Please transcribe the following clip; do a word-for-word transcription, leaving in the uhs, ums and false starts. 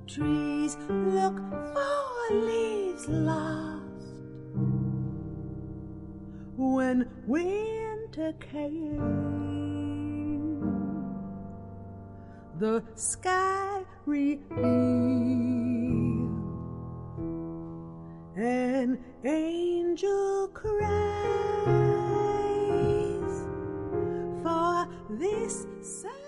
Trees look for leaves lost when winter came. The sky revealed an angel cries for this